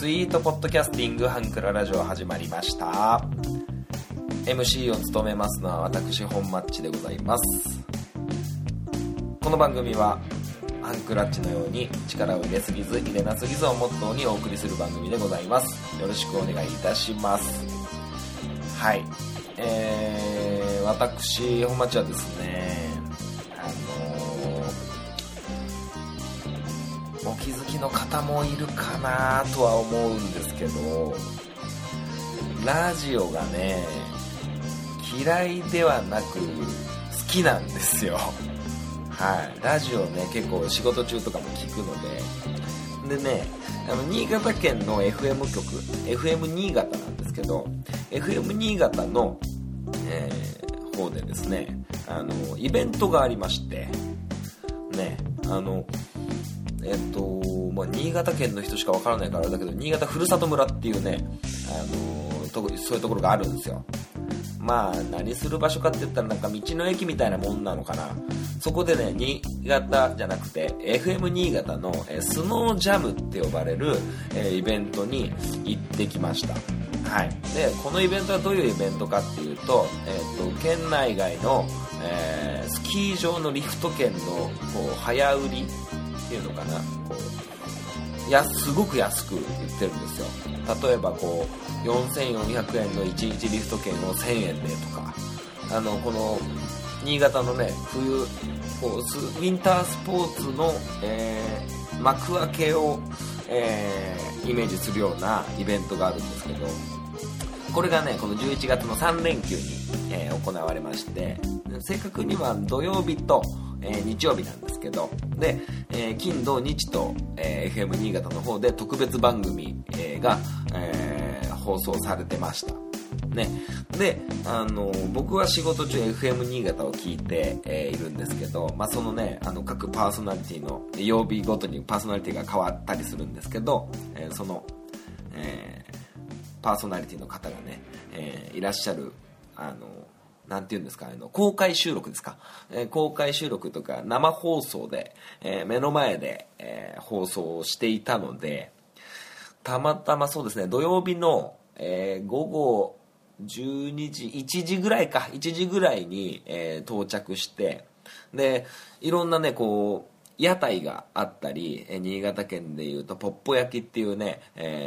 スイートポッドキャスティングハンクララジオ始まりました。 MC を務めますのは私本マッチでございます。この番組はハンクラッチのように力を入れすぎず入れなすぎずをモットーにお送りする番組でございます。よろしくお願いいたします。はい、私本マッチはですね、お気づきの方もいるかなとは思うんですけど、ラジオがね嫌いではなく好きなんですよ。はい、ラジオね結構仕事中とかも聞くのでね、新潟県の FM 局 FM 新潟なんですけど、 FM 新潟の、方でですねイベントがありましてね、新潟県の人しかわからないからだけど、新潟ふるさと村っていうね、そういうところがあるんですよ。まあ何する場所かって言ったらなんか道の駅みたいなもんなのかな。そこでね、新潟じゃなくて FM 新潟のスノージャムって呼ばれるイベントに行ってきました。はい。でこのイベントはどういうイベントかっていうと、県内外の、スキー場のリフト券のこう早売りっていうのかな、こうすごく安く売ってるんですよ。例えばこう4400円の1日リフト券を1000円でとか、この新潟のね冬こうウィンタースポーツの、幕開けを、イメージするようなイベントがあるんですけど、これがねこの11月の3連休に、行われまして、正確には土曜日と、日曜日なんですけど、で、金土日と、FM 新潟の方で特別番組、が、放送されてましたね。で、僕は仕事中 FM 新潟を聞いて、いるんですけど、まあ、そのね各パーソナリティの曜日ごとにパーソナリティが変わったりするんですけど、その、パーソナリティの方がね、いらっしゃるなんていうんですか、公開収録ですか、公開収録とか生放送で、目の前で、放送をしていたので、たまたまそうですね土曜日の、午後12時1時ぐらいに、到着して、でいろんなねこう屋台があったり、新潟県でいうとポッポ焼きっていうね、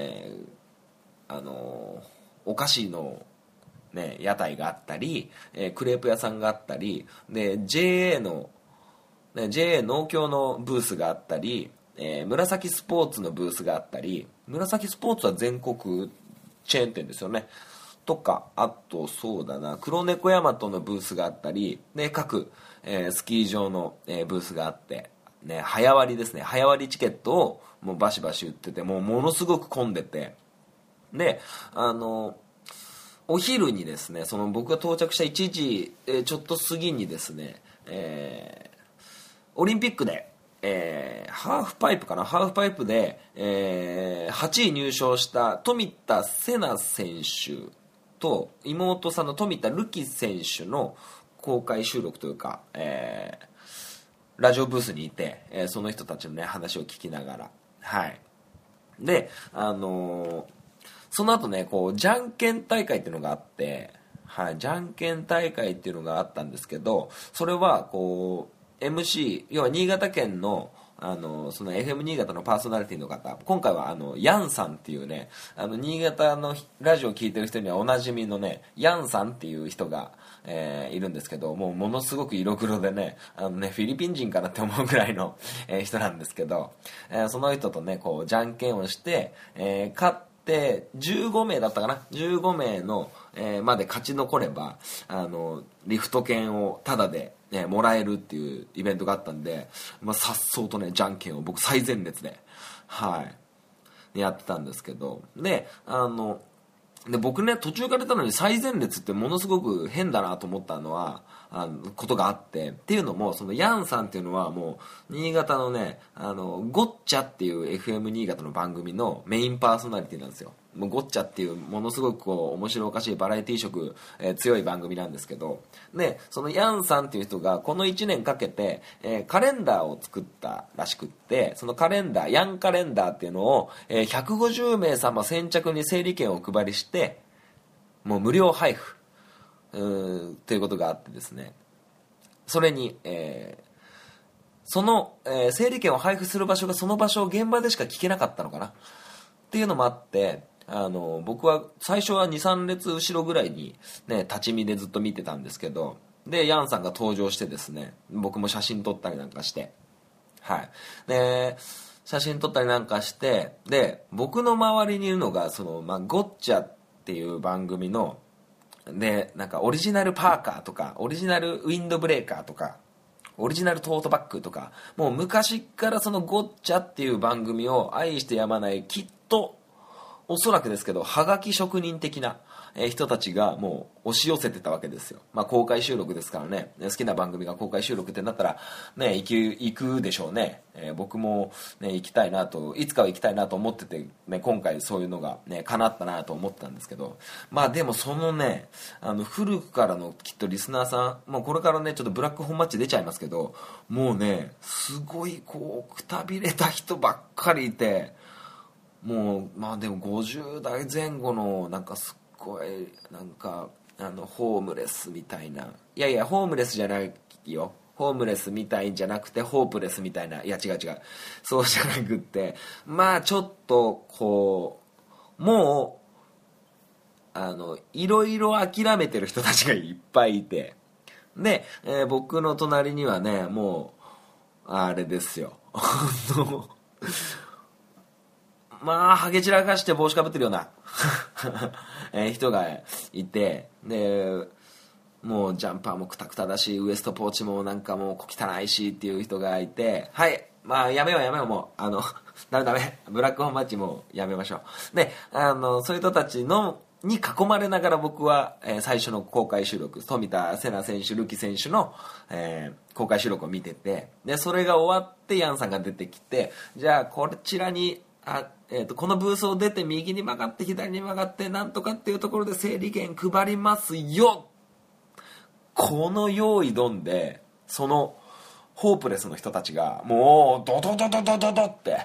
お菓子のね、屋台があったり、クレープ屋さんがあったりで JA 農協のブースがあったり、紫スポーツのブースがあったり、紫スポーツは全国チェーン店ですよねとか、あとそうだな黒猫大和のブースがあったりで、各、スキー場の、ブースがあってね、早割ですね、早割チケットをもうバシバシ売ってて、もうものすごく混んでて、でお昼にですね、その僕が到着した1時、ちょっと過ぎにですね、オリンピックで、ハーフパイプで、8位入賞した富田せな選手と妹さんの富田るき選手の公開収録というか、ラジオブースにいて、その人たちのね話を聞きながら、はい。でその後ねこうじゃんけん大会っていうのがあって、はい、じゃんけん大会っていうのがあったんですけど、それはこう MC 要は新潟県のその FM 新潟のパーソナリティの方、今回はヤンさんっていうね、新潟のラジオを聞いてる人にはおなじみのねヤンさんっていう人が、いるんですけど、もうものすごく色黒でねフィリピン人かなって思うぐらいの、人なんですけど、その人とねこうじゃんけんをして、勝って15名だったかな、15名の、まで勝ち残ればリフト券をタダでもらえるっていうイベントがあったんで、さっそうとねじゃんけんを僕最前列で、はい、やってたんですけど、で僕ね途中から出たのに最前列ってものすごく変だなと思ったのは、 ことがあってっていうのも、そのヤンさんっていうのはもう新潟のねゴッチャっていう FM 新潟の番組のメインパーソナリティなんですよ。もうゴッチャっていうものすごくこう面白おかしいバラエティ色、強い番組なんですけど、でそのヤンさんっていう人がこの1年かけて、カレンダーを作ったらしくって、そのカレンダーヤンカレンダーっていうのを、150名様先着に整理券をお配りしてもう無料配布ということがあってですね、それに、その、整理券を配布する場所がその場所を現場でしか聞けなかったのかなっていうのもあって、僕は最初は 2,3 列後ろぐらいに、ね、立ち見でずっと見てたんですけど、でヤンさんが登場してですね、僕も写真撮ったりなんかして、はいで写真撮ったりなんかして、で僕の周りにいるのがその、ゴッチャっていう番組のでなんかオリジナルパーカーとかオリジナルウィンドブレーカーとかオリジナルトートバッグとか、もう昔からそのゴッチャっていう番組を愛してやまない、きっとおそらくですけどはがき職人的な人たちがもう押し寄せてたわけですよ。公開収録ですからね、好きな番組が公開収録ってなったらね行くでしょうね。僕もね行きたいなと、いつかは行きたいなと思ってて、ね、今回そういうのがね叶ったなと思ってたんですけど、でもそのね古くからのきっとリスナーさん、もうこれからねちょっとブラック本マッチ出ちゃいますけど、もうねすごいこうくたびれた人ばっかりいて、もうでも50代前後のなんかすっごいなんかホームレスみたいな、いやいやホームレスじゃないよ、ホームレスみたいんじゃなくてホープレスみたいな、いや違うそうじゃなくって、ちょっとこうもういろいろ諦めてる人たちがいっぱいいて、で、僕の隣にはねもうあれですよハゲ散らかして帽子かぶってるような人がいて、でもうジャンパーもクタクタだしウエストポーチもなんかもう小汚いしっていう人がいて、はいやめようもうダメブラックホームマッチもやめましょう。でそういう人たちに囲まれながら僕は、最初の公開収録、富田せな選手ルキ選手の、公開収録を見てて、でそれが終わってヤンさんが出てきて、じゃあこちらにこのブースを出て右に曲がって左に曲がってなんとかっていうところで整理券配りますよ、この用意どんでそのホープレスの人たちがもうドドドドドドドって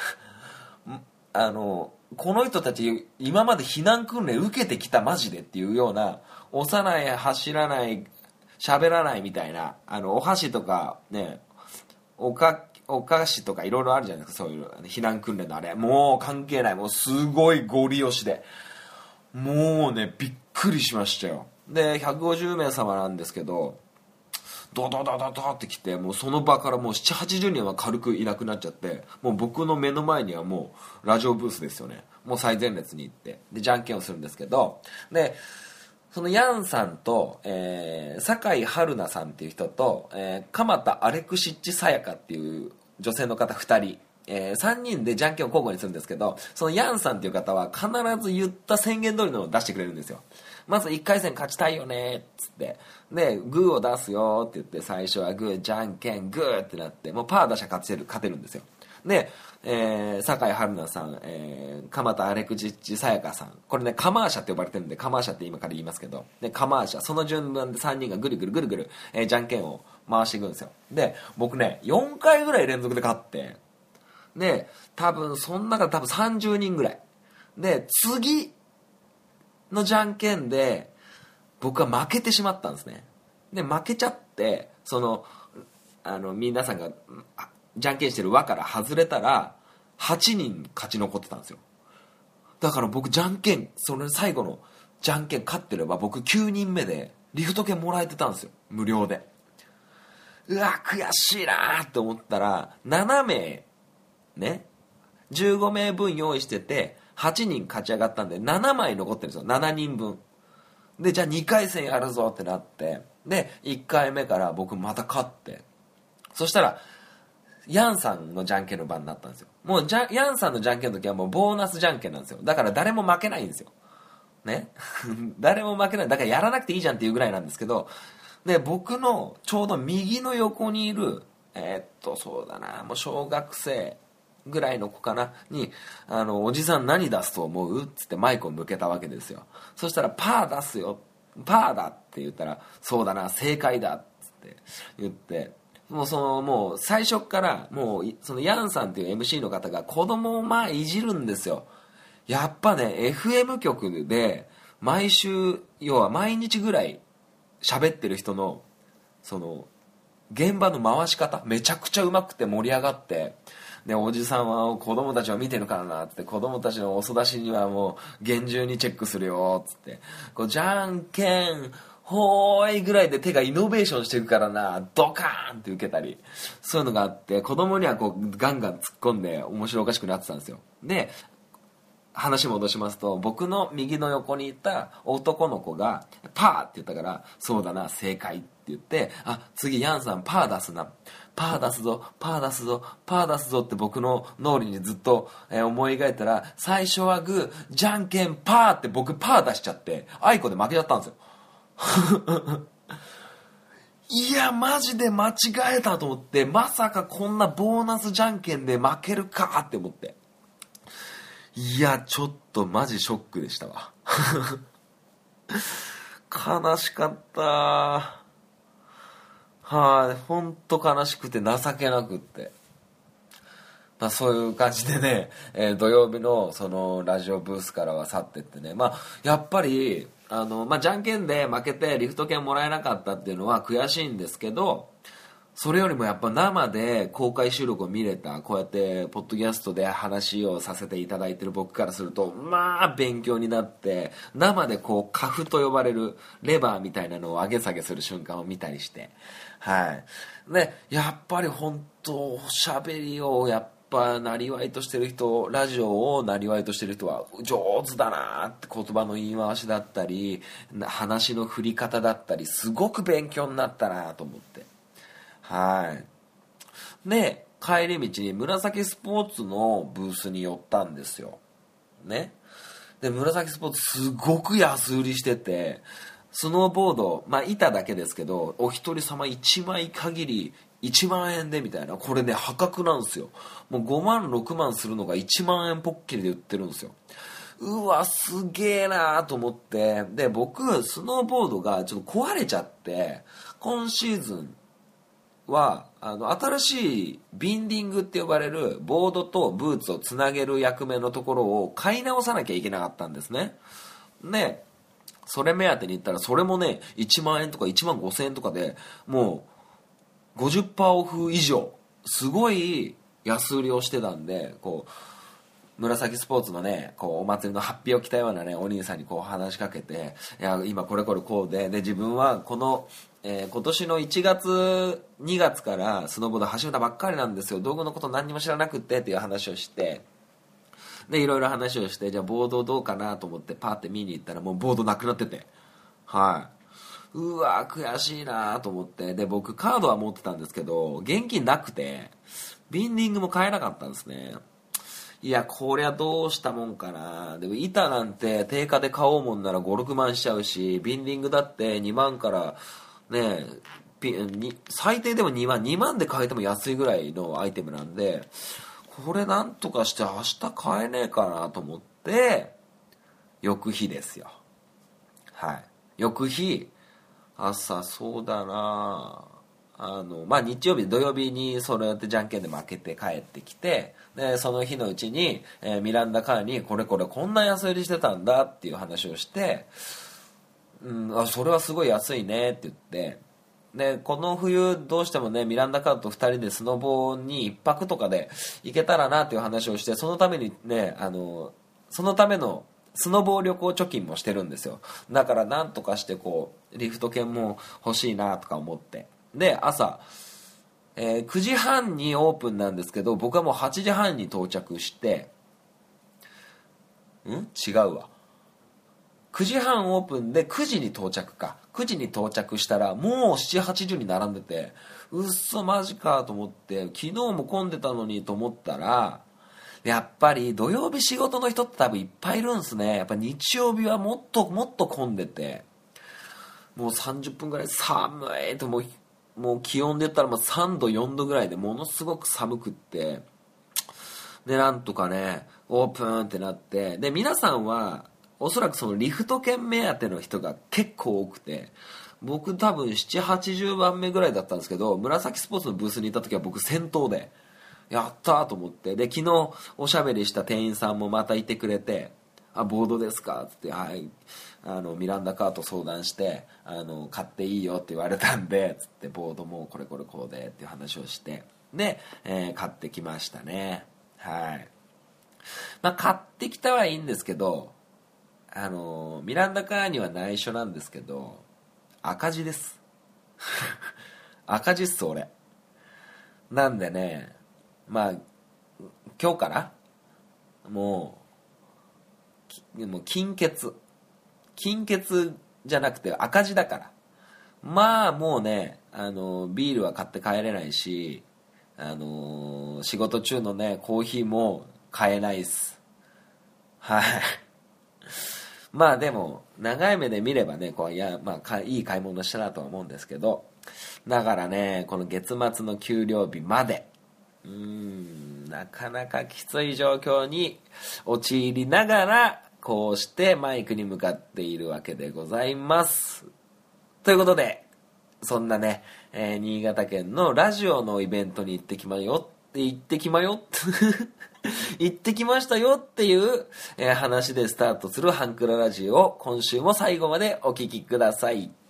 この人たち今まで避難訓練受けてきたマジでっていうような、押さない走らない喋らないみたいな、お箸とかねお菓子とかいろいろあるじゃないですか、そういう避難訓練のあれもう関係ない、もうすごいゴリ押しでもうねびっくりしましたよ。で150名様なんですけどドドドドドって来て、もうその場からもう 7,80 人は軽くいなくなっちゃって、もう僕の目の前にはもうラジオブースですよね。もう最前列に行ってでじゃんけんをするんですけど、でそのヤンさんと、酒井春菜さんっていう人と、鎌田アレクシッチさやかっていう女性の方2人、3人でじゃんけんを交互にするんですけど、そのヤンさんっていう方は必ず言った宣言通りのを出してくれるんですよ。まず1回戦勝ちたいよねっつって、でグーを出すよって言って、最初はグーじゃんけんグーってなって、もうパー出しゃ勝てるんですよ。で、酒井春菜さん、鎌田アレクジッチさやかさん、これねカマーシャって呼ばれてるんでカマーシャって今から言いますけど、でカマーシャ、その順番で3人がぐるぐる、じゃんけんを回していくんですよ。で僕ね4回ぐらい連続で勝って、で多分その中で30人ぐらいで、次のじゃんけんで僕は負けてしまったんですね。で負けちゃって、その皆さんがじゃんけんしてる輪から外れたら8人勝ち残ってたんですよ。だから僕じゃんけん、その最後のじゃんけん勝ってれば僕9人目でリフト券もらえてたんですよ、無料で。うわ悔しいなって思ったら、7名ね15名分用意してて8人勝ち上がったんで7枚残ってるんですよ、7人分で。じゃあ2回戦やるぞってなって、で1回目から僕また勝って、そしたらヤンさんのじゃんけんの番になったんですよ。もうヤンさんのじゃんけんの時はもうボーナスじゃんけんなんですよ。だから誰も負けないんですよね誰も負けない、だからやらなくていいじゃんっていうぐらいなんですけど、 で、僕のちょうど右の横にいる、そうだな、もう小学生ぐらいの子かなに、おじさん何出すと思うっつってマイクを向けたわけですよ。そしたら、パー出すよ。パーだって言ったら、そうだな、正解だっつって言って、もう最初からもうそのヤンさんっていう MC の方が子供をいじるんですよ。やっぱね FM 局で毎週要は毎日ぐらい喋ってる人のその現場の回し方めちゃくちゃうまくて盛り上がって、でおじさんは子供たちを見てるからなって子供たちのお育ちにはもう厳重にチェックするよっつってこうじゃんけんほーいぐらいで手がイノベーションしていくからなドカーンって受けたりそういうのがあって子供にはこうガンガン突っ込んで面白おかしくなってたんですよ。で話戻しますと僕の右の横にいた男の子がパーって言ったからそうだな正解って言って次ヤンさんパー出すなパー出すぞパー出すぞパー出すぞって僕の脳裏にずっと思い描いたら最初はグーじゃんけんパーって僕パー出しちゃってあいこで負けちゃったんですよ。いやマジで間違えたと思ってまさかこんなボーナスじゃんけんで負けるかって思っていやちょっとマジショックでしたわ。悲しかったはい、ほんと悲しくて情けなくってそういう感じでね、土曜日のそのラジオブースからは去ってってねやっぱりじゃんけんで負けてリフト券もらえなかったっていうのは悔しいんですけどそれよりもやっぱ生で公開収録を見れたこうやってポッドキャストで話をさせていただいてる僕からすると勉強になって生でこうカフと呼ばれるレバーみたいなのを上げ下げする瞬間を見たりしてはいでやっぱり本当喋りをやっぱなりわいとしてる人ラジオをなりわいとしてる人は上手だなって言葉の言い回しだったり話の振り方だったりすごく勉強になったなと思ってはいで帰り道に紫スポーツのブースに寄ったんですよねで紫スポーツすごく安売りしててスノーボード板だけですけどお一人様1枚限り1万円でみたいなこれね破格なんですよもう5万6万するのが1万円ポッキリで売ってるんですようわすげえなと思ってで僕スノーボードがちょっと壊れちゃって今シーズンは新しいビンディングって呼ばれるボードとブーツをつなげる役目のところを買い直さなきゃいけなかったんですねでそれ目当てに行ったらそれもね1万円とか1万5千円とかでもう 50% オフ以上すごい安売りをしてたんでこう紫スポーツのねこうお祭りのハッピーを着たようなねお兄さんにこう話しかけていや今これこうで自分はこの今年の1月2月からスノーボード始めたばっかりなんですよ道具のこと何にも知らなくってっていう話をしてでいろいろ話をしてじゃあボードどうかなと思ってパーって見に行ったらもうボードなくなっててうわ悔しいなと思ってで僕カードは持ってたんですけど現金なくてビンディングも買えなかったんですねいやこりゃどうしたもんかなでも板なんて定価で買おうもんなら5、6万しちゃうしビンディングだって2万からね最低でも2万で買えても安いぐらいのアイテムなんでこれなんとかして明日買えねえかなと思って翌日ですよ翌日朝そうだな日曜日土曜日にそれやってじゃんけんで負けて帰ってきてでその日のうちに、ミランダカーにこんな安売りしてたんだっていう話をしてそれはすごい安いねって言ってでこの冬どうしてもねミランダカーと2人でスノボに1泊とかで行けたらなっていう話をしてそのためにねそのためのスノボ旅行貯金もしてるんですよだからなんとかしてこうリフト券も欲しいなとか思ってで朝、9時半にオープンなんですけど僕はもう8時半に到着して違うわ9時半オープンで9時に到着したらもう7、80に並んでてうっそマジかと思って昨日も混んでたのにと思ったらやっぱり土曜日仕事の人って多分いっぱいいるんですねやっぱ日曜日はもっと混んでてもう30分ぐらい寒いと、もう気温で言ったらもう3度4度ぐらいでものすごく寒くって、でなんとかねオープンってなって、で皆さんはおそらくそのリフト券目当ての人が結構多くて、僕多分7、80番目ぐらいだったんですけど、紫スポーツのブースにいた時は僕先頭でやったーと思って、で昨日おしゃべりした店員さんもまたいてくれて、ボードですかっつって、はい、ミランダカート相談して買っていいよって言われたんでつって、ボードもこれこうでっていう話をして、で、買ってきましたね。はい。買ってきたはいいんですけど、ミランダカーには内緒なんですけど赤字です赤字っす俺。なんでね、今日からもう金欠じゃなくて赤字だから、もうねビールは買って帰れないし、仕事中のねコーヒーも買えないっす。はいでも長い目で見ればねいい買い物したなとは思うんですけど、だからねこの月末の給料日までなかなかきつい状況に陥りながら、こうしてマイクに向かっているわけでございます。ということで、そんなね、新潟県のラジオのイベントに行ってきましたよっていう、話でスタートするハンクララジオを今週も最後までお聞きください。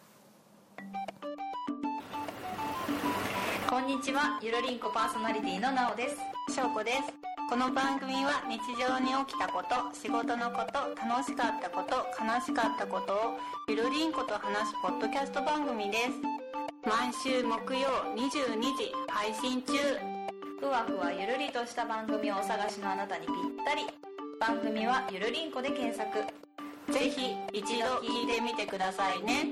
こんにちは、ゆるりんこパーソナリティのなおです。 しょうこです。この番組は日常に起きたこと、仕事のこと、楽しかったこと、悲しかったことをゆるりんこと話すポッドキャスト番組です。毎週木曜22時配信中。 ふわふわゆるりとした番組をお探しのあなたにぴったり。番組はゆるりんこで検索。 ぜひ一度聞いてみてくださいね。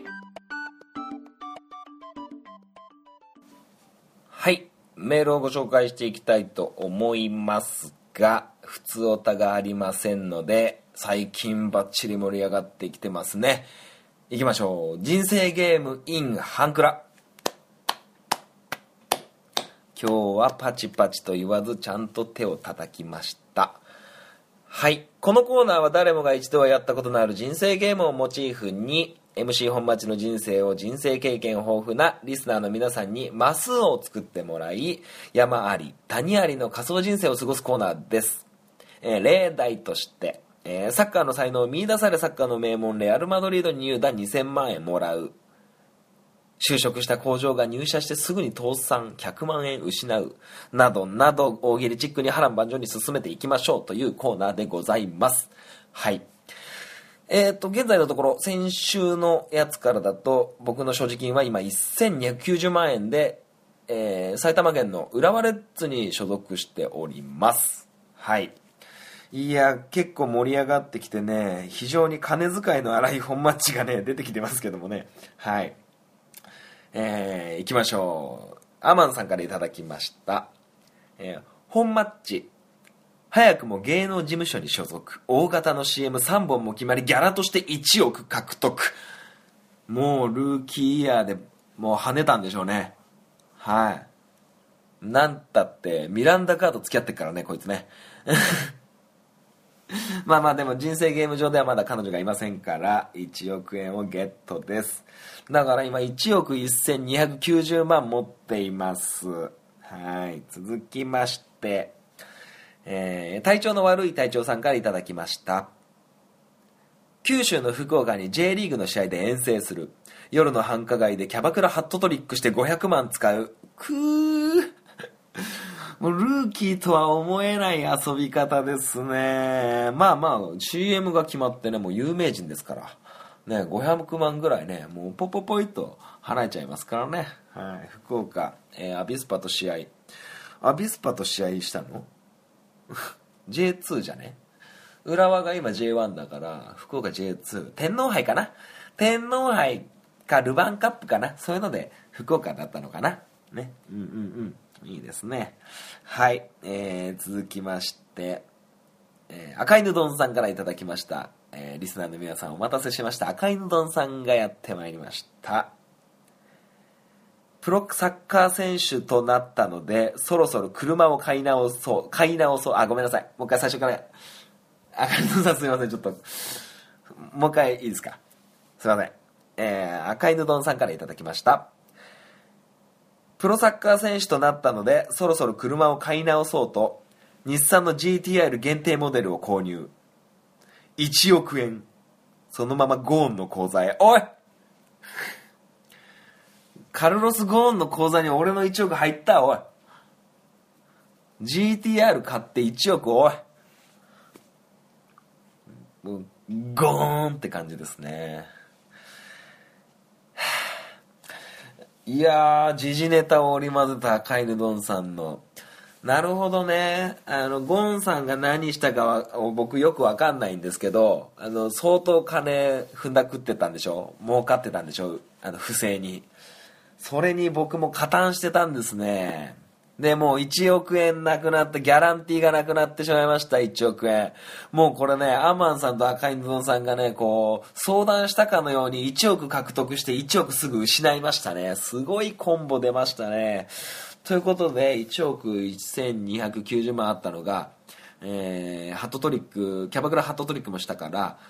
はい、メールをご紹介していきたいと思いますが、普通オタがありませんので、最近バッチリ盛り上がってきてますね。いきましょう。人生ゲーム in ハンクラ。今日はパチパチと言わずちゃんと手を叩きました。はい、このコーナーは誰もが一度はやったことのある人生ゲームをモチーフに、MC 本町の人生を人生経験豊富なリスナーの皆さんにマスを作ってもらい、山あり谷ありの仮想人生を過ごすコーナーです。例題として、サッカーの才能を見出されサッカーの名門レアルマドリードに入団2000万円もらう、就職した工場が入社してすぐに倒産100万円失うなどなど、大喜利チックに波乱万丈に進めていきましょうというコーナーでございます。はい。現在のところ先週のやつからだと、僕の所持金は今1290万円で、埼玉県の浦和レッズに所属しております。はい。いや結構盛り上がってきてね、非常に金遣いの荒い本マッチがね出てきてますけどもね。はい。行きましょう。アマンさんからいただきました。本マッチ、早くも芸能事務所に所属、大型の CM3 本も決まり、ギャラとして1億獲得。もうルーキーイヤーでもう跳ねたんでしょうね。はい。なんたってミランダカード付き合ってっからね、こいつね。でも人生ゲーム上ではまだ彼女がいませんから1億円をゲットです。だから今1億1290万持っています。はい。続きまして、体調の悪い隊長さんからいただきました。九州の福岡に J リーグの試合で遠征する、夜の繁華街でキャバクラハットトリックして500万使う。もうルーキーとは思えない遊び方ですね。CM が決まってね、もう有名人ですからね、500万ぐらいね、もうポポポイと払えちゃいますからね。はい。福岡、アビスパと試合したのJ2 じゃね、浦和が今 J1 だから福岡 J2、 天皇杯かな、天皇杯かルヴァンカップかな、そういうので福岡だったのかなね。いいですね。はい。続きまして、赤犬丼さんからいただきました。 リスナーの皆さんお待たせしました。赤いぬどんさんがやってまいりました。プロサッカー選手となったのでそろそろ車を買い直そう。ごめんなさい、もう一回最初から。赤いぬどんさんすいません、ちょっともう一回いいですか。すいません。赤いぬどんさんからいただきました。プロサッカー選手となったのでそろそろ車を買い直そうと日産の GTR 限定モデルを購入。1億円そのままゴーンの口座へ。おいカルロス・ゴーンの口座に俺の1億入った。おい GTR 買って1億。おいもうゴーンって感じですね。いやー、時事ネタを織り交ぜた赤いぬどんさんの。なるほどね。ゴンさんが何したかは僕よくわかんないんですけど、相当金踏んだくってたんでしょ。儲かってたんでしょ。不正に。それに僕も加担してたんですね。で、もう1億円なくなった、ギャランティーがなくなってしまいました。1億円。もうこれね、アマンさんと赤いぬどんさんがね、こう相談したかのように1億獲得して1億すぐ失いましたね。すごいコンボ出ましたね。ということで1億1290万あったのが、ハットトリック、キャバクラハットトリックもしたから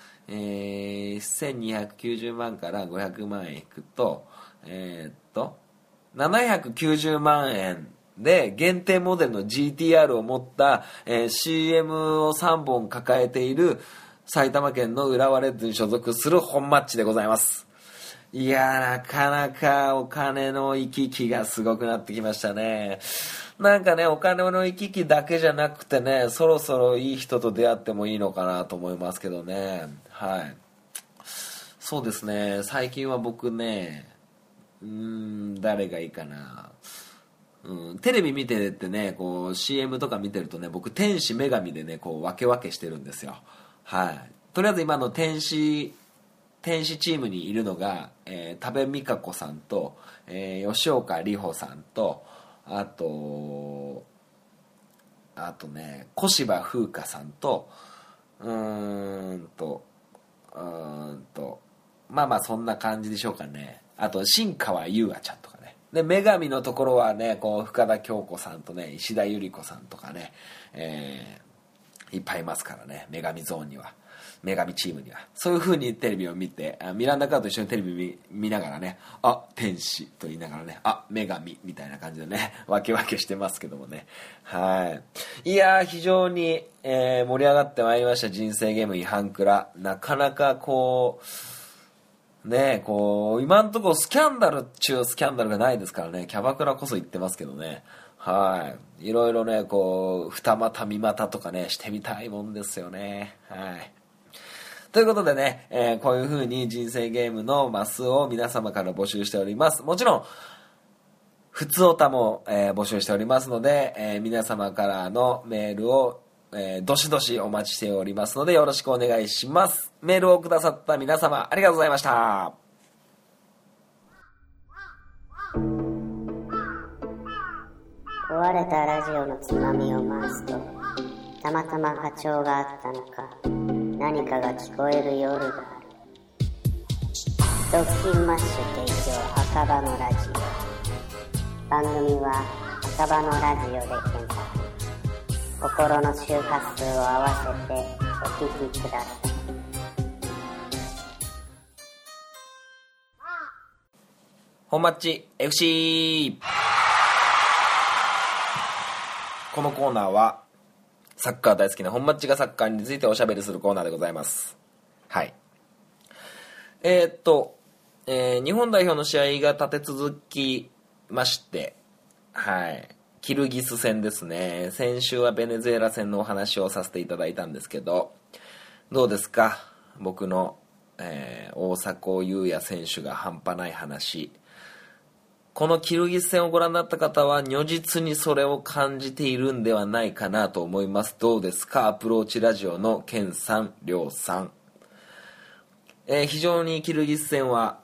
、1290万から500万円いくと、790万円で限定モデルの GTR を持った、CM を3本抱えている埼玉県の浦和レッズに所属する本マッチでございます。いやー、なかなかお金の行き来がすごくなってきましたね。なんかね、お金の行き来だけじゃなくてね、そろそろいい人と出会ってもいいのかなと思いますけどね。はい。そうですね、最近は僕ね、誰がいいかな。テレビ見ててね、こう CM とか見てるとね、僕天使女神でね、こう分け分けしてるんですよ。はい。とりあえず今の天使チームにいるのが、多部未華子さんと、吉岡里帆さんと、あとね、小芝風花さんと、まあそんな感じでしょうかね。あと新川優愛ちゃんとかね。で、女神のところはね、こう深田恭子さんとね、石田ゆり子さんとかね、いっぱいいますからね、女神ゾーンには。女神チームにはそういう風にテレビを見て、ミランダカーと一緒にテレビ 見ながらね、あ、天使と言いながらね、あ、女神みたいな感じでね、分け分けしてますけどもね。はい。いやー、非常に、盛り上がってまいりました。人生ゲーム違反クラ。なかなかこうね、こう今んところスキャンダル中スキャンダルがないですからね。キャバクラこそ言ってますけどね。はい。いろいろね、こう二股三股とかね、してみたいもんですよね。はい。ということでね、こういう風に人生ゲームのマスを皆様から募集しております。もちろんふつおたも、募集しておりますので、皆様からのメールを、どしどしお待ちしておりますのでよろしくお願いします。メールをくださった皆様ありがとうございました。 壊れたラジオのつまみを回すとたまたま波長があったのか何かが聞こえる夜がある。ドッキンマッシュ提供赤羽のラジオ。番組は赤羽のラジオで検索。心の周波数を合わせてお聞きください。 本マッチ FC。 このコーナーはサッカー大好きな本マッチがサッカーについておしゃべりするコーナーでございます。はい。日本代表の試合が立て続きまして、はい。キルギス戦ですね。先週はベネズエラ戦のお話をさせていただいたんですけど、どうですか？僕の、大迫勇也選手が半端ない話。このキルギス戦をご覧になった方は如実にそれを感じているんではないかなと思います。どうですか？アプローチラジオのケンさん、リョウさん。非常にキルギス戦は、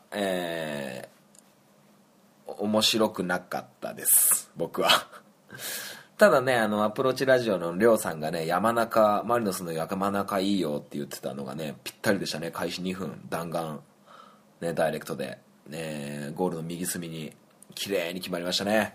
面白くなかったです、僕は。 ただね、アプローチラジオのりょうさんがね、マリノスの山中いいよって言ってたのがね、ぴったりでしたね。開始2分、弾丸、ね、ダイレクトで、ね、ゴールの右隅に、綺麗に決まりましたね。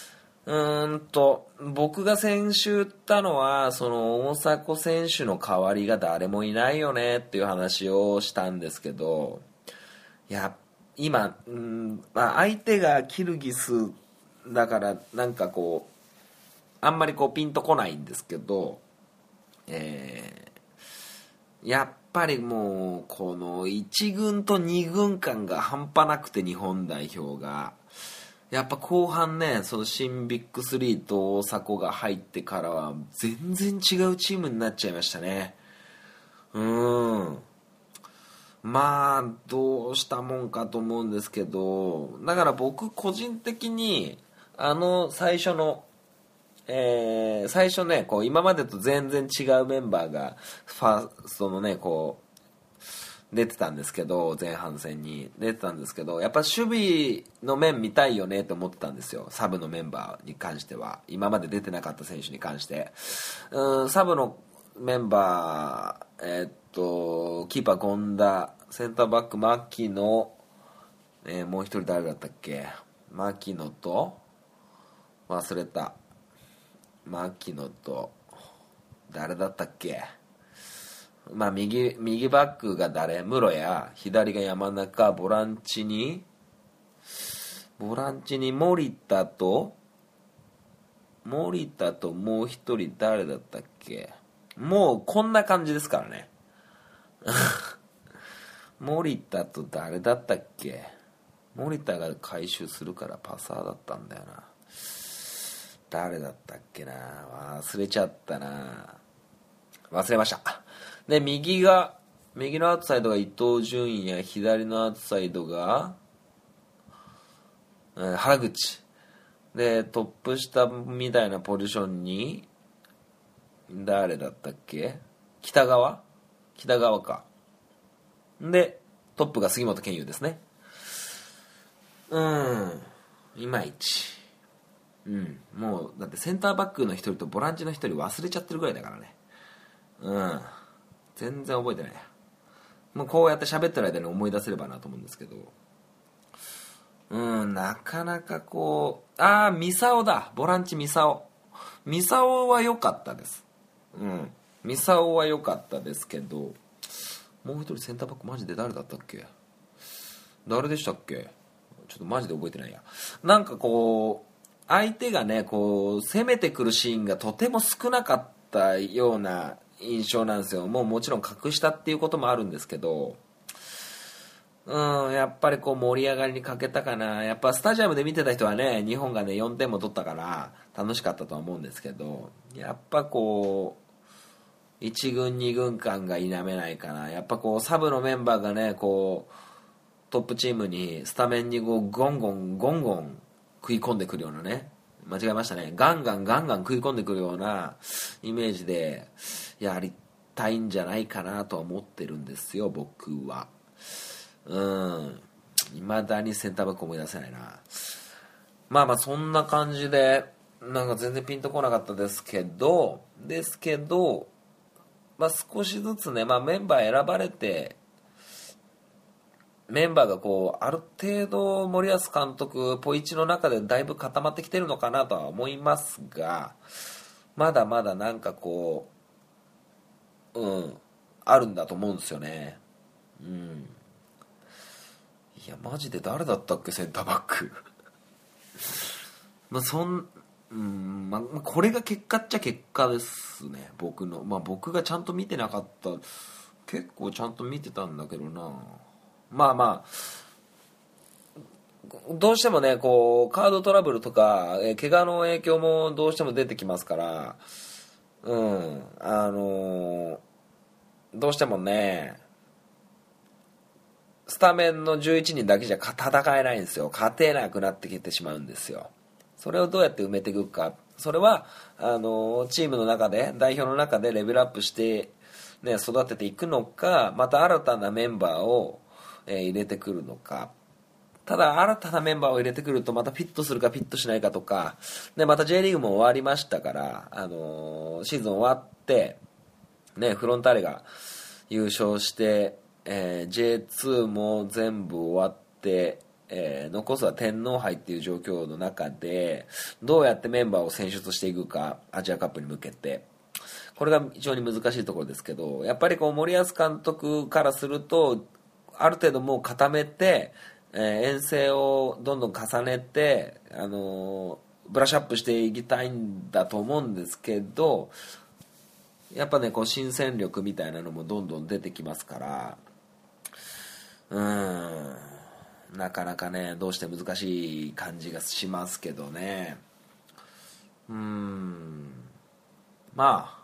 僕が先週言ったのは、その大迫選手の代わりが誰もいないよねっていう話をしたんですけど、今、相手がキルギスだからなんかこうあんまりこうピンとこないんですけど、やっぱりもうこの1軍と2軍間が半端なくて、日本代表がやっぱ後半ね、その新ビッグ3と大迫が入ってからは全然違うチームになっちゃいましたね。まあどうしたもんかと思うんですけど、だから僕個人的に最初ね、こう今までと全然違うメンバーがそのねこう出てたんですけど、前半戦に出てたんですけど、やっぱ守備の面見たいよねと思ってたんですよ。サブのメンバーに関しては、今まで出てなかった選手に関して、サブのメンバー、キーパー権田、センターバック牧野、もう一人誰だったっけ、牧野と忘れた、牧野と誰だったっけ、右バックが誰、室谷、左が山中、ボランチに森田ともう一人誰だったっけ。もうこんな感じですからね森田と誰だったっけ、森田が回収するからパサーだったんだよな。誰だったっけな、忘れちゃったな、忘れました。で、右のアウトサイドが伊東純也、左のアウトサイドが、原口で、トップ下みたいなポジションに誰だったっけ、北川か。でトップが杉本健佑ですね。いまいち。もうだってセンターバックの一人とボランチの一人忘れちゃってるぐらいだからね。全然覚えてない。もうこうやって喋ってる間に思い出せればなと思うんですけど、なかなかこう、ミサオだ、ボランチミサオは良かったです。ミサオは良かったですけど、もう一人センターバックマジで誰だったっけ、誰でしたっけ、ちょっとマジで覚えてないや。なんかこう相手がねこう攻めてくるシーンがとても少なかったような印象なんですよ。もちろん格下っていうこともあるんですけど、やっぱりこう盛り上がりに欠けたかな。やっぱスタジアムで見てた人はね、日本がね4点も取ったから楽しかったとは思うんですけど、やっぱこう1軍2軍間が否めないかな。やっぱこうサブのメンバーがねこうトップチームにスタメンにこうゴンゴン食い込んでくるようなね、間違えましたね、ガンガン食い込んでくるようなイメージでやりたいんじゃないかなとは思ってるんですよ、僕は。未だにセンターバック思い出せないな。そんな感じでなんか全然ピンとこなかったですけど、少しずつね、メンバー選ばれて、メンバーがこうある程度森保監督ポイチの中でだいぶ固まってきてるのかなとは思いますが、まだまだなんかこうあるんだと思うんですよね。いやマジで誰だったっけ、センターバックこれが結果っちゃ結果ですね、僕の。僕がちゃんと見てなかった、結構ちゃんと見てたんだけどな。どうしてもねこうカードトラブルとか怪我の影響もどうしても出てきますから、どうしてもねスタメンの11人だけじゃ戦えないんですよ。勝てなくなってきてしまうんですよ。それをどうやって埋めていくか、それはチームの中で代表の中でレベルアップして、ね、育てていくのか、また新たなメンバーを入れてくるのか、 ただ新たなメンバーを入れてくるとまたフィットするかフィットしないかとかで、また J リーグも終わりましたから、シーズン終わってね、フロンターレが優勝して、J2 も全部終わって、残すは天皇杯っていう状況の中でどうやってメンバーを選出していくか、アジアカップに向けて、これが非常に難しいところですけど、やっぱりこう森保監督からするとある程度もう固めて、遠征をどんどん重ねて、ブラッシュアップしていきたいんだと思うんですけど、やっぱねこう新戦力みたいなのもどんどん出てきますから、なかなかねどうして難しい感じがしますけどね。ま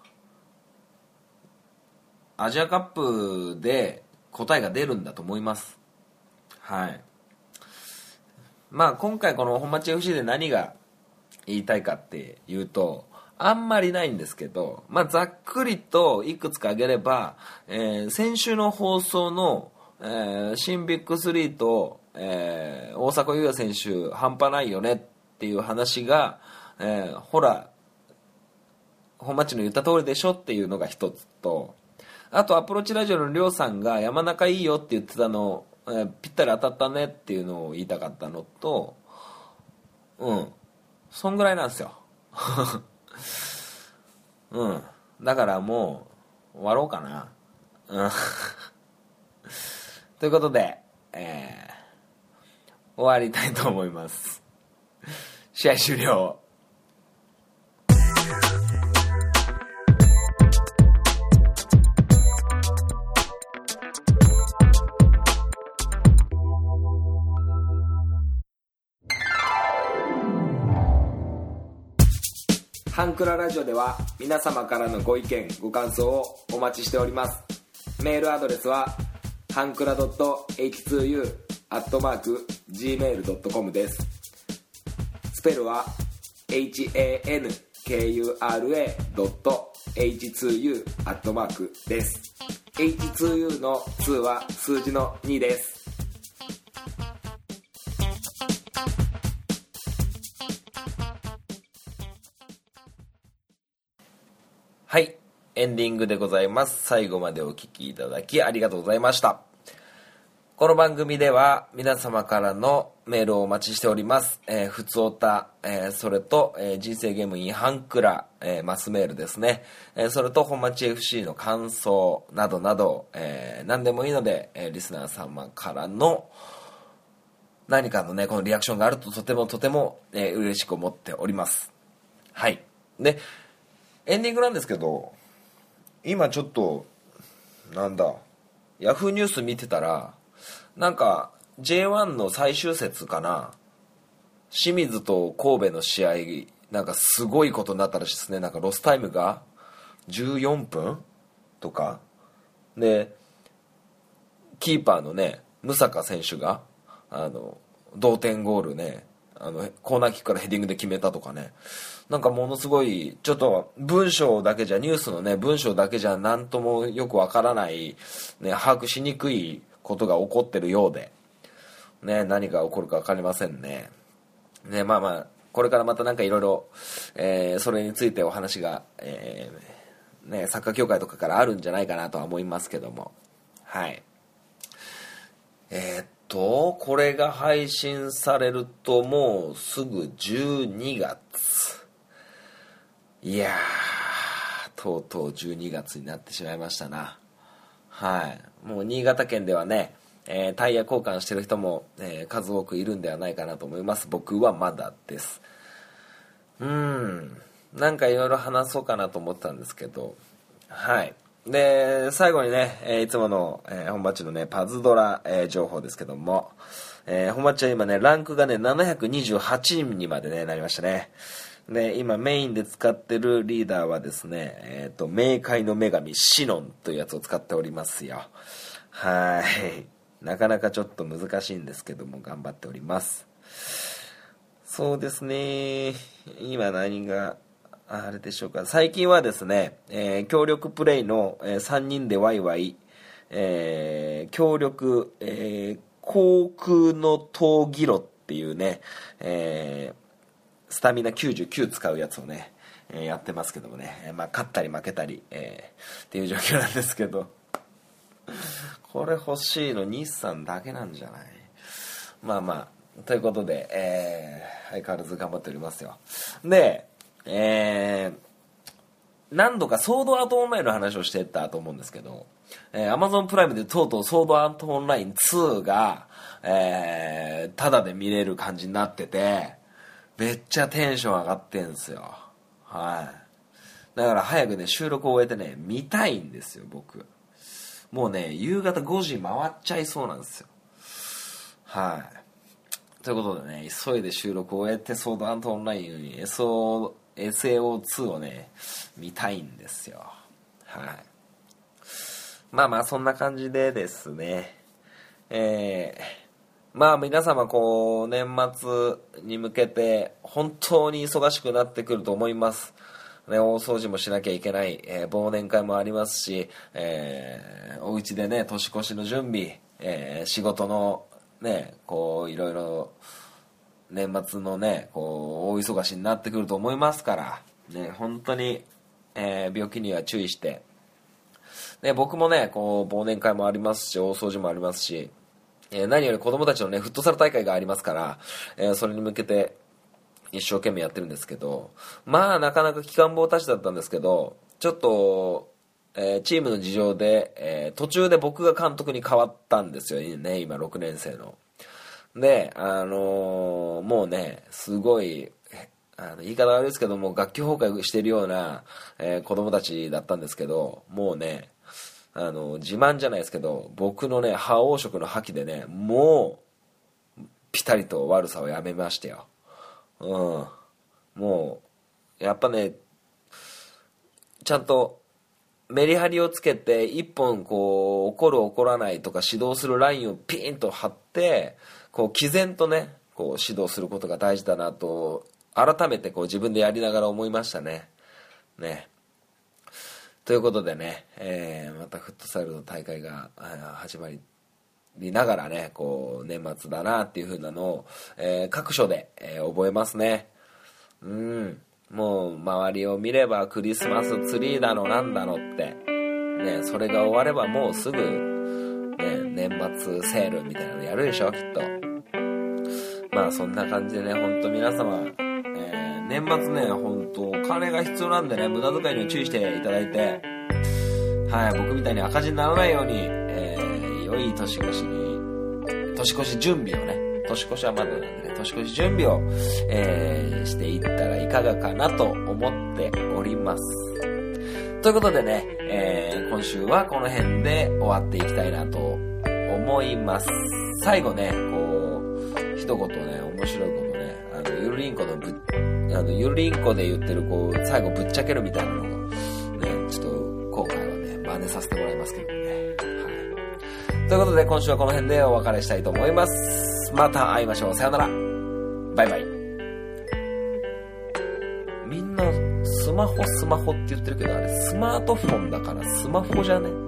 あアジアカップで答えが出るんだと思います。はい。まあ今回この本町 FC で何が言いたいかっていうとあんまりないんですけど、まあざっくりといくつか挙げれば、先週の放送の、新ビッグ3と、大迫勇也選手半端ないよねっていう話が、ほら本町の言った通りでしょっていうのが一つと、あとアプローチラジオのりょうさんが山中いいよって言ってたの、ぴったり当たったねっていうのを言いたかったのと、そんぐらいなんですよだからもう終わろうかなということで、終わりたいと思います。試合終了。ハンクララジオでは皆様からのご意見ご感想をお待ちしております。メールアドレスはハンクラ .h2u@gmail.com です。スペルは hankura.h2u@ です。 H2U の2は数字の2です。はい、エンディングでございます。最後までお聞きいただきありがとうございました。この番組では皆様からのメールをお待ちしております。ふつおた、それと、人生ゲームインハンクラ、マスメールですね、それと本町 FC の感想などなど、何でもいいので、リスナー様からの何かのねこのリアクションがあるととても、嬉しく思っております。はい。でエンディングなんですけど、今ちょっとヤフーニュース見てたらなんか J1 の最終節かな、清水と神戸の試合なんかすごいことになったらしいですね。なんかロスタイムが14分とかで、キーパーのねムサカ選手が同点ゴールね、コーナーキックからヘディングで決めたとかね、なんかものすごいちょっと文章だけじゃニュースのね文章だけじゃ何ともよくわからないね、把握しにくいことが起こってるようでね、何が起こるか分かりませんね。まあこれからまたなんかいろいろそれについてお話が、サッカー協会とかからあるんじゃないかなとは思いますけども、はい。これが配信されるともうすぐ12月。いやー、とうとう12月になってしまいましたな。はい。もう新潟県ではね、タイヤ交換してる人も、数多くいるんではないかなと思います。僕はまだです。なんかいろいろ話そうかなと思ったんですけど、はい。で最後にね、いつもの、本町のねパズドラ、情報ですけども、本町は今ねランクがね728にまでねなりましたね。で今メインで使ってるリーダーはですね、冥界の女神シノンというやつを使っておりますよ。はい。なかなかちょっと難しいんですけども頑張っております。そうですね、今何があれでしょうか。最近はですね、協力プレイの、3人でワイワイ、協力、 航空の闘技路っていうね、スタミナ99使うやつをね、やってますけどもね、まあ勝ったり負けたり、っていう状況なんですけど、これ欲しいの日産だけなんじゃない？まあまあということで、相変わらず頑張っておりますよ。で、何度かソードアートオンラインの話をしてたと思うんですけど、Amazon プライムでとうとうソードアートオンライン2が、タダで見れる感じになってて、めっちゃテンション上がってんすよ。はい。だから早くね、収録を終えてね、見たいんですよ、僕。もうね、夕方5時回っちゃいそうなんですよ。はい。ということでね、急いで収録を終えて、ソードアートオンラインに SAO2 をね、見たいんですよ。はい。まあまあ、そんな感じでですね、まあ皆様こう年末に向けて本当に忙しくなってくると思います、ね、大掃除もしなきゃいけない、忘年会もありますし、お家でね年越しの準備、仕事のねこういろいろ年末のねこう大忙しになってくると思いますからね、本当に、病気には注意して、ね、僕もねこう忘年会もありますし大掃除もありますし、何より子供たちのねフットサル大会がありますから、それに向けて一生懸命やってるんですけど、まあなかなか期間棒たちだったんですけど、ちょっと、チームの事情で、途中で僕が監督に変わったんですよね、今6年生の。でもうねすごい言い方悪いですけども学級崩壊してるような、子供たちだったんですけど、もうね自慢じゃないですけど僕のね覇王色の覇気でねもうピタリと悪さをやめましたよ。もうやっぱねちゃんとメリハリをつけて一本こう怒る怒らないとか指導するラインをピーンと張ってこう毅然とねこう指導することが大事だなと改めてこう自分でやりながら思いましたね。ということでね、またフットサルの大会が始まりながらねこう年末だなっていう風なのを、各所で、覚えますね。もう周りを見ればクリスマスツリーだのなんだのってね、それが終わればもうすぐ、ね、年末セールみたいなのやるでしょきっと。まあそんな感じでね本当皆様、年末ね本当お金が必要なんでね無駄遣いには注意していただいて、はい、僕みたいに赤字にならないように、良い年越し準備をね、年越しはまだなんでね年越し準備を、していったらいかがかなと思っております。ということでね、今週はこの辺で終わっていきたいなと思います。最後ねこう一言ね面白いことねゆるりんこのゆるりんこで言ってるこう最後ぶっちゃけるみたいなのをねちょっと今回はね真似させてもらいますけどね、はい、ということで今週はこの辺でお別れしたいと思います。また会いましょう。さよなら、バイバイ。みんなスマホって言ってるけどあれスマートフォンだからスマホじゃね。